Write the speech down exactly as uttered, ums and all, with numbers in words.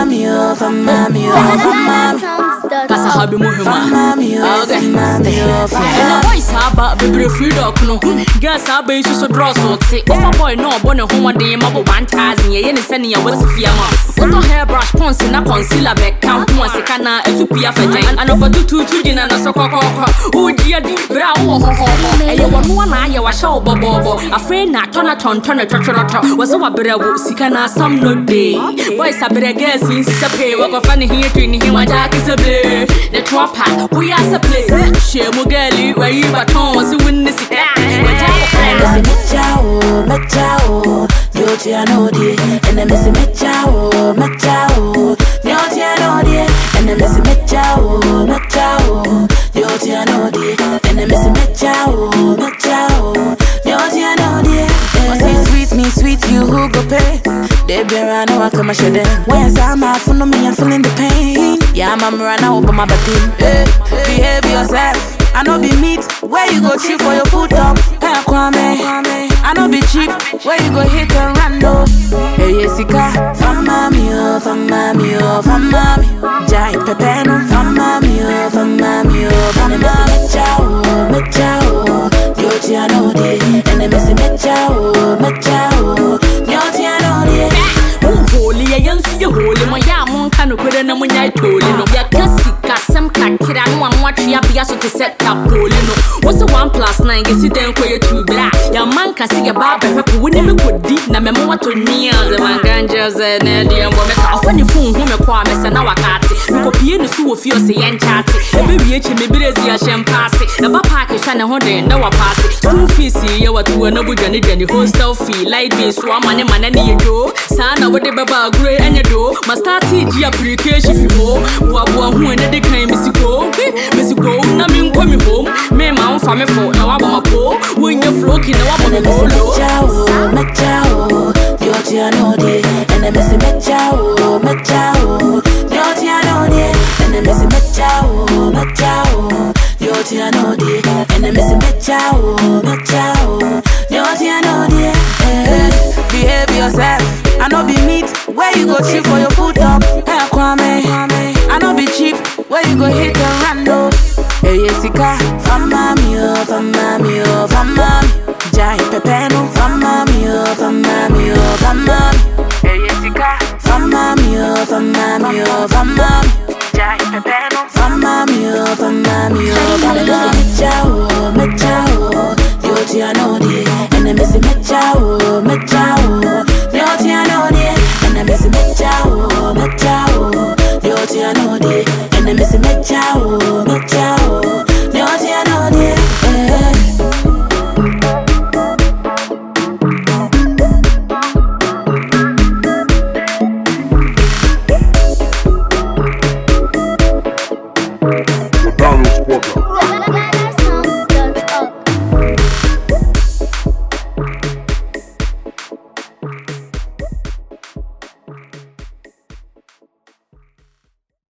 mommy, oh, for mommy, oh, for mommy. That's a hobby muhima. Mommy, oh, for mommy, oh, for and the boys have a baby free dog no. Girls are baby so draw so sick. If a boy no born a home day, my one thousand ye any sending ya was a fear months. Auto hairbrush pons in a concealer back count once a cana a two P F and over two two two din and a soccer. Oh dear, brow, and you want one eye, you are show bobo. A friend not turn a ton, turn a trotro was over bravo, Sikana some no day. Boys are better guess since it's a pay. Walk of funny here to him, my jack is a blue. The trapper, we are a play. Share Mugali, where you but was a win this. Machao, Machao, Yotiano, and then Missy Machao, Machao, Yotiano, and then Missy Machao, Machao, Yotiano, and then Missy Machao, Machao, Yotiano, sweet me, sweet you who go pay. They be around, I come and show them. Where's I'm out for me, I'm feeling the pain. Yeah, I'm around now, but my body. Behave yourself. I know be meat, where you go cheap for your food up. Hey, Kwame, I know be cheap, where you go hit and run no. Hey, Jessica, from mommy, oh, from mommy, oh, from mommy. Jai Pepeno, from mommy, oh, from mommy, oh, from mommy. Machao, Machao, Yotiano, and then Missy Machao, Machao, Yotiano, holy, I am see you holy, my young can put in a moon I told you. Ya Cassica, some cat, I want what you have to set up, Polino. What's the one plus nine? You see them for your two black. Your man can see a barber who wouldn't put deep, no matter what to me as a man ganjas and Indian woman. I'll find your phone home a promise and now I can't see. You copy in the school of your say and chatty. Maybe you maybe there's a sham pass it. The back is trying to hold it, no, I pass it. School fees, you are to another journey, then the hostel fee, light being swam money, man, and you do. Son, over the baba gray and you do. Must start teach application if you go. What one who in the kind of go. Miss Go, nothing coming home. Me, my family for now, I'm a poor. When you're floating, now I'm a Machao, Machao, Yotiano, and then Missy Machao, Machao, Yotiano, and then Missy Machao, Machao, Yotiano, and then Missy Machao, Machao, Yotiano, behave yourself. I know be meat, where you go cheap for your food up. Hey, Kwame, I know be cheap, where you go hit and run no. Hey, Jessica, from mommy, oh, from mommy, oh, from mommy. Jai Pepeno, from mommy, oh, from mommy, oh, from mommy. Hey, Jessica, from mommy, oh, from mommy, oh, from mommy. Jai Pepeno, from mommy, oh, from mommy, oh, from mommy. Machao, Machao, Yotiano, and then Missy Machao, Machao, Yotiano, and then Missy Machao, Machao, Yotiano, and then Missy Machao, Machao.